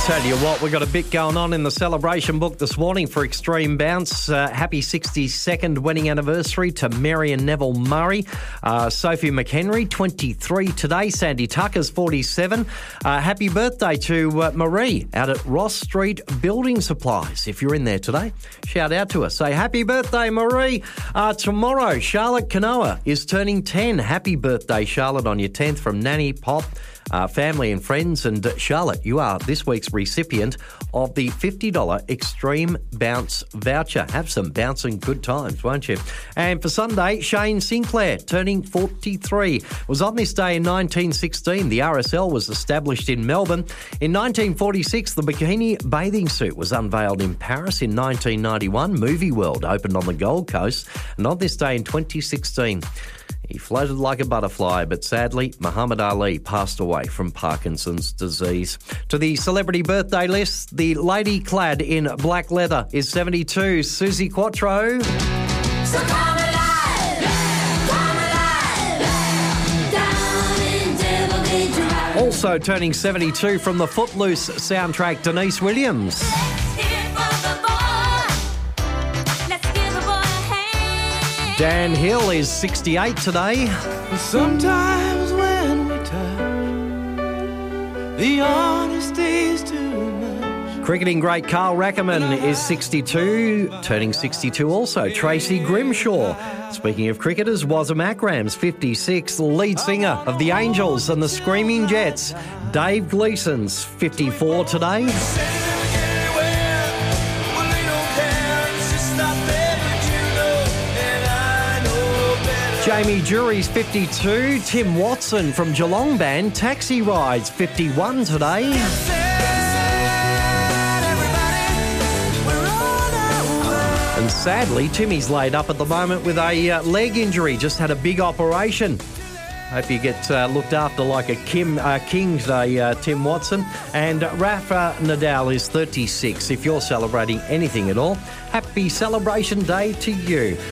Tell you what, we've got a bit going on in the celebration book this morning for Extreme Bounce. Happy 62nd wedding anniversary to Mary and Neville Murray. Sophie McHenry, 23 today. Sandy Tucker's 47. Happy birthday to Marie out at Ross Street Building Supplies. If you're in there today, shout out to us. Say happy birthday, Marie. Tomorrow, Charlotte Canoa is turning 10. Happy birthday, Charlotte, on your 10th from Nanny, Pop, family and friends. And Charlotte, you are this week's recipient of the $50 Extreme Bounce voucher. Have some bouncing good times, won't you? And for Sunday, Shane Sinclair turning 43. It was on this day in 1916 the RSL was established in Melbourne. In 1946, the bikini bathing suit was unveiled in Paris. In 1991, Movie World opened on the Gold Coast. And on this day in 2016, he floated like a butterfly, but sadly, Muhammad Ali passed away from Parkinson's disease. To the celebrity birthday list, the lady clad in black leather is 72, Susie Quattro. So come alive, down in Devil May Cry. Also turning 72 from the Footloose soundtrack, Denise Williams. Dan Hill is 68 today. Sometimes when we touch, the honesty's too much. Cricketing great Carl Rackerman is 62, turning 62 also. Tracy Grimshaw. Speaking of cricketers, Wazam Akram's 56, lead singer of the Angels and the Screaming Jets. Dave Gleason's 54 today. Jamie Jury's 52, Tim Watson from Geelong band Taxi Rides 51 today. And sadly, Timmy's laid up at the moment with a leg injury, just had a big operation. Hope you get looked after like a king today, Tim Watson. And Rafa Nadal is 36. If you're celebrating anything at all, happy celebration day to you.